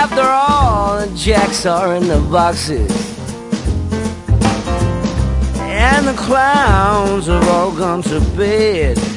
After all, the jacks are in the boxes, and the clowns have all gone to bed.